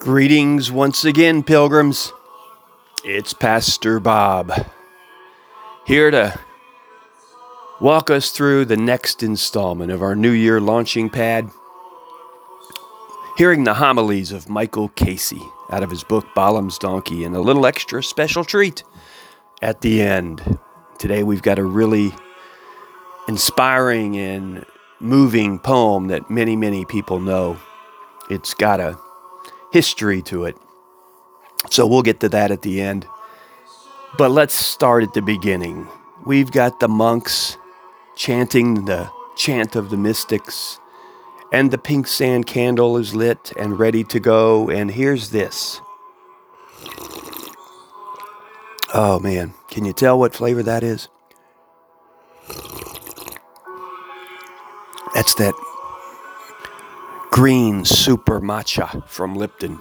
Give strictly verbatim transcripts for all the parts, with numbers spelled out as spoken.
Greetings once again, pilgrims. It's Pastor Bob, here to walk us through the next installment of our New Year launching pad, hearing the homilies of Michael Casey out of his book Balaam's Donkey, and a little extra special treat at the end. Today we've got a really inspiring and moving poem that many, many people know. It's got a history to it. So we'll get to that at the end. But let's start at the beginning. We've got the monks chanting the chant of the mystics, and the pink sand candle is lit and ready to go. And here's this. Oh man, can you tell what flavor that is? That's that green super matcha from Lipton.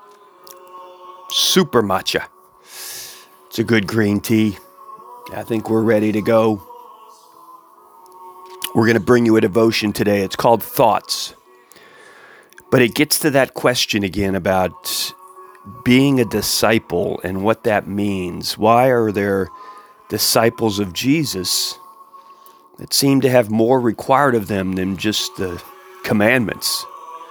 Super matcha. It's a good green tea. I think we're ready to go. We're going to bring you a devotion today. It's called Thoughts. But it gets to that question again about being a disciple and what that means. Why are there disciples of Jesus that seem to have more required of them than just the commandments?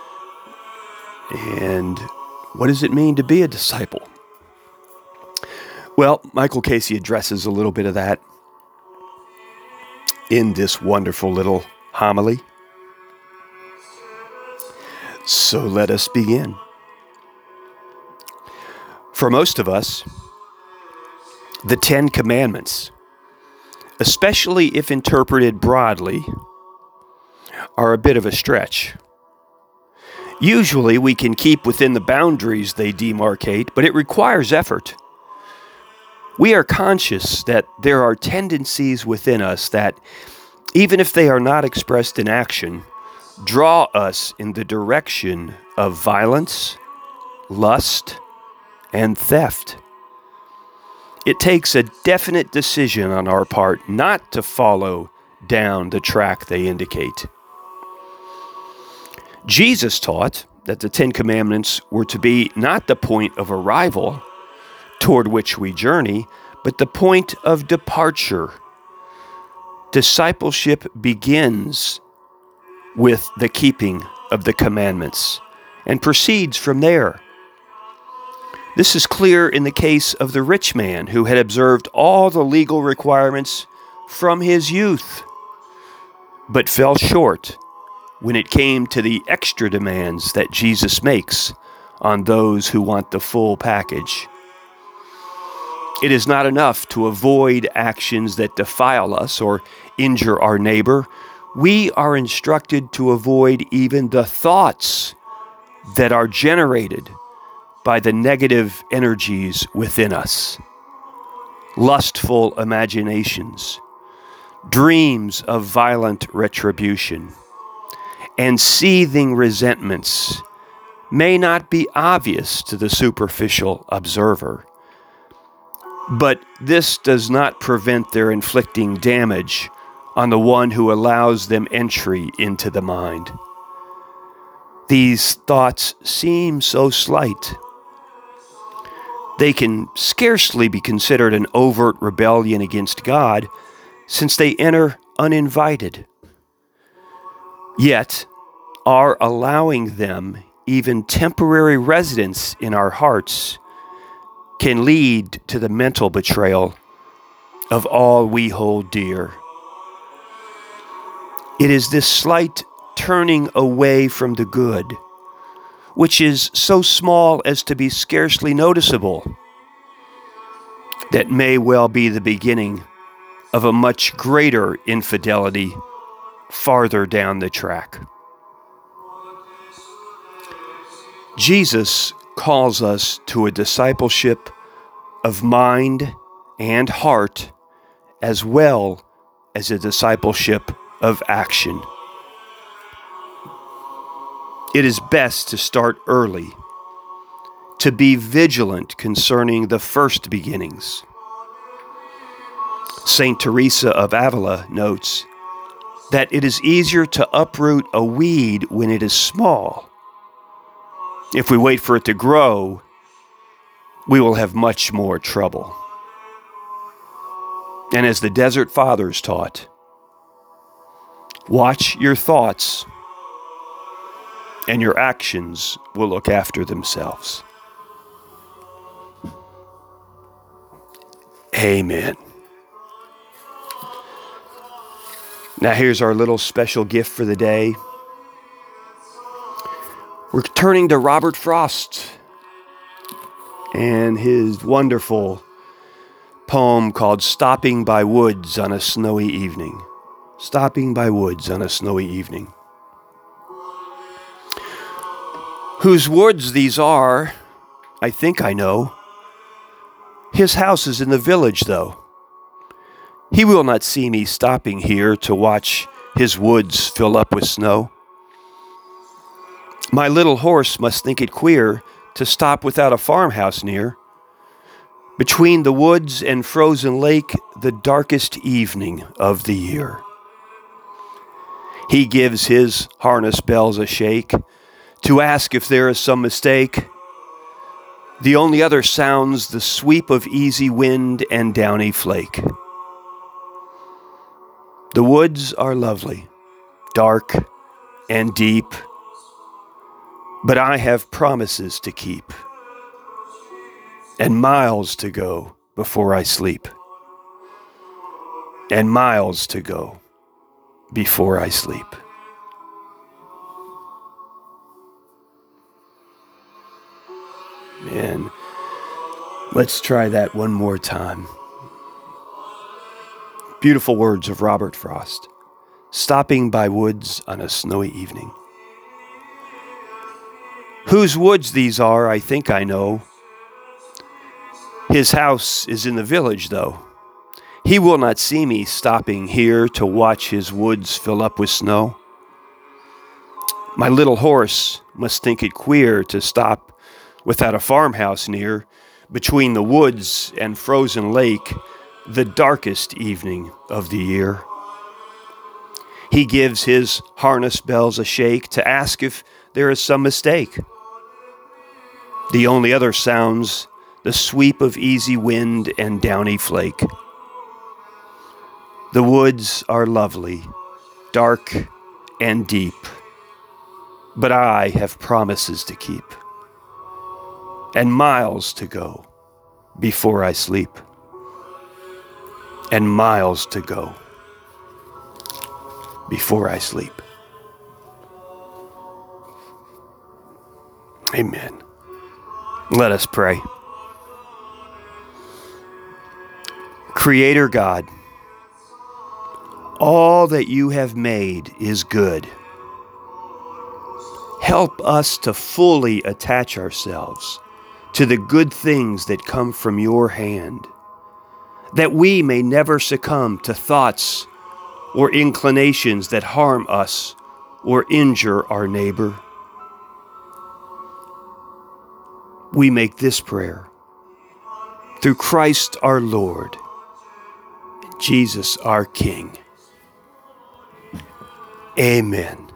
And what does it mean to be a disciple? Well, Michael Casey addresses a little bit of that in this wonderful little homily. So let us begin. For most of us, the Ten Commandments, especially if interpreted broadly, are a bit of a stretch. Usually we can keep within the boundaries they demarcate, but it requires effort. We are conscious that there are tendencies within us that, even if they are not expressed in action, draw us in the direction of violence, lust, and theft. It takes a definite decision on our part not to follow down the track they indicate. Jesus taught that the Ten Commandments were to be not the point of arrival toward which we journey, but the point of departure. Discipleship begins with the keeping of the commandments and proceeds from there. This is clear in the case of the rich man who had observed all the legal requirements from his youth, but fell short when it came to the extra demands that Jesus makes on those who want the full package. It is not enough to avoid actions that defile us or injure our neighbor. We are instructed to avoid even the thoughts that are generated by the negative energies within us. Lustful imaginations, dreams of violent retribution, and seething resentments may not be obvious to the superficial observer, but this does not prevent their inflicting damage on the one who allows them entry into the mind. These thoughts seem so slight. They can scarcely be considered an overt rebellion against God, since they enter uninvited. Yet, our allowing them even temporary residence in our hearts can lead to the mental betrayal of all we hold dear. It is this slight turning away from the good, which is so small as to be scarcely noticeable, that may well be the beginning of a much greater infidelity farther down the track. Jesus calls us to a discipleship of mind and heart, as well as a discipleship of action. It is best to start early, to be vigilant concerning the first beginnings. Saint Teresa of Avila notes that it is easier to uproot a weed when it is small If we wait for it to grow, we will have much more trouble. And as the Desert Fathers taught, watch your thoughts, and your actions will look after themselves. Amen. Now here's our little special gift for the day. We're turning to Robert Frost and his wonderful poem called Stopping by Woods on a Snowy Evening. Stopping by Woods on a Snowy Evening. Whose woods these are, I think I know. His house is in the village, though. He will not see me stopping here to watch his woods fill up with snow. My little horse must think it queer to stop without a farmhouse near. Between the woods and frozen lake, the darkest evening of the year. He gives his harness bells a shake to ask if there is some mistake. The only other sounds the sweep of easy wind and downy flake. The woods are lovely, dark and deep, but I have promises to keep and miles to go before I sleep. And miles to go before I sleep. And let's try that one more time. Beautiful words of Robert Frost. Stopping by woods on a snowy evening. Whose woods these are, I think I know. His house is in the village, though. He will not see me stopping here to watch his woods fill up with snow. My little horse must think it queer to stop without a farmhouse near, between the woods and frozen lake, the darkest evening of the year. He gives his harness bells a shake to ask if there is some mistake. The only other sounds the sweep of easy wind and downy flake. The woods are lovely, dark and deep, but I have promises to keep and miles to go before I sleep. And miles to go before I sleep. Amen. Let us pray. Creator God, all that you have made is good. Help us to fully attach ourselves to the good things that come from your hand, that we may never succumb to thoughts or inclinations that harm us or injure our neighbor. We make this prayer through Christ our Lord, Jesus our King. Amen.